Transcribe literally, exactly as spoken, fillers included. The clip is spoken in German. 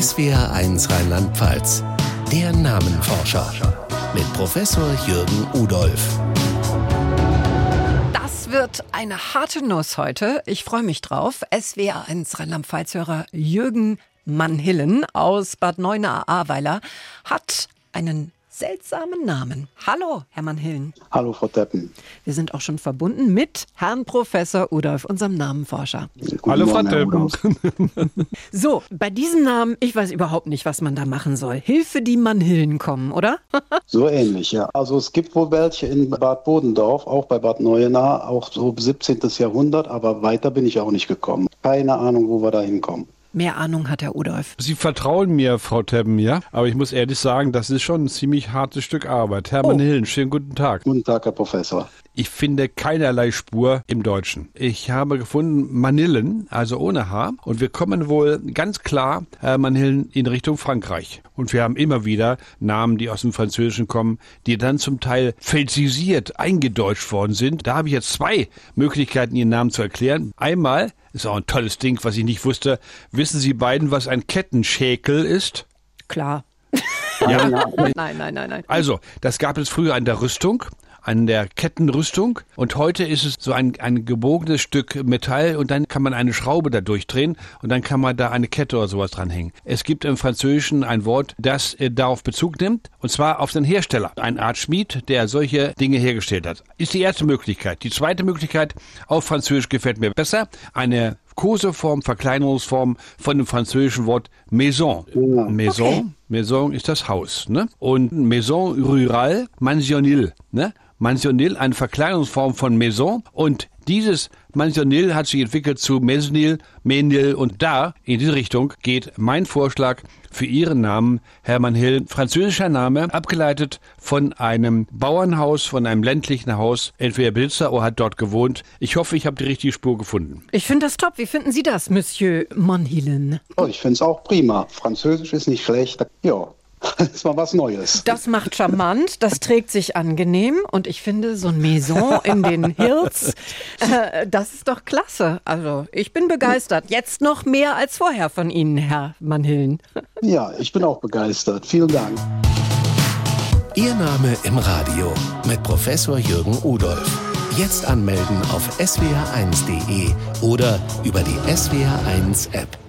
S W R eins Rheinland-Pfalz. Der Namenforscher mit Professor Jürgen Udolph. Das wird eine harte Nuss heute. Ich freue mich drauf. S W R eins Rheinland-Pfalz-Hörer Jürgen Mannhillen aus Bad Neuenahr-Ahrweiler hat einen seltsamen Namen. Hallo, Herr Mannhillen. Hallo, Frau Teppen. Wir sind auch schon verbunden mit Herrn Professor Udolph, unserem Namenforscher. Hallo, Frau Teppen. So, bei diesem Namen, ich weiß überhaupt nicht, was man da machen soll. Hilfe, die Mannhillen kommen, oder? So ähnlich, ja. Also es gibt wohl welche in Bad Bodendorf, auch bei Bad Neuenahr, auch so siebzehnten. Jahrhundert, aber weiter bin ich auch nicht gekommen. Keine Ahnung, wo wir da hinkommen. Mehr Ahnung hat Herr Udolph. Sie vertrauen mir, Frau Teppen, ja? Aber ich muss ehrlich sagen, das ist schon ein ziemlich hartes Stück Arbeit. Herr oh. Mannhillen, schönen guten Tag. Guten Tag, Herr Professor. Ich finde keinerlei Spur im Deutschen. Ich habe gefunden Manillen, also ohne H. Und wir kommen wohl ganz klar, Herr Mannhillen, in Richtung Frankreich. Und wir haben immer wieder Namen, die aus dem Französischen kommen, die dann zum Teil felsisiert, eingedeutscht worden sind. Da habe ich jetzt zwei Möglichkeiten, Ihren Namen zu erklären. Einmal, ist auch ein tolles Ding, was ich nicht wusste, wissen Sie beiden, was ein Kettenschäkel ist? Klar. Ja? Nein, nein, nein, nein. Also, das gab es früher an der Rüstung. An der Kettenrüstung, und heute ist es so ein, ein gebogenes Stück Metall und dann kann man eine Schraube da durchdrehen und dann kann man da eine Kette oder sowas dranhängen. Es gibt im Französischen ein Wort, das äh, darauf Bezug nimmt, und zwar auf den Hersteller, eine Art Schmied, der solche Dinge hergestellt hat. Ist die erste Möglichkeit. Die zweite Möglichkeit, auf Französisch gefällt mir besser, eine Koseform, Verkleinerungsform von dem französischen Wort Maison. Ja. Maison, okay. Maison ist das Haus, ne? Und Maison Rurale, Mansionil, ne? Mansionil, eine Verkleinerungsform von Maison, und dieses Mansionil hat sich entwickelt zu Mesnil, Menil, und da, in diese Richtung, geht mein Vorschlag für Ihren Namen, Herr Mannhillen. Französischer Name, abgeleitet von einem Bauernhaus, von einem ländlichen Haus, entweder Besitzer oder hat dort gewohnt. Ich hoffe, ich habe die richtige Spur gefunden. Ich finde das top. Wie finden Sie das, Monsieur Mannhillen? Oh, ich finde es auch prima. Französisch ist nicht schlecht. Ja. Das ist mal was Neues. Das macht charmant, das trägt sich angenehm, und ich finde, so ein Maison in den Hills, äh, das ist doch klasse. Also ich bin begeistert. Jetzt noch mehr als vorher von Ihnen, Herr Mannhillen. Ja, ich bin auch begeistert. Vielen Dank. Ihr Name im Radio mit Professor Jürgen Udolph. Jetzt anmelden auf s w r eins punkt d e oder über die S W R eins App.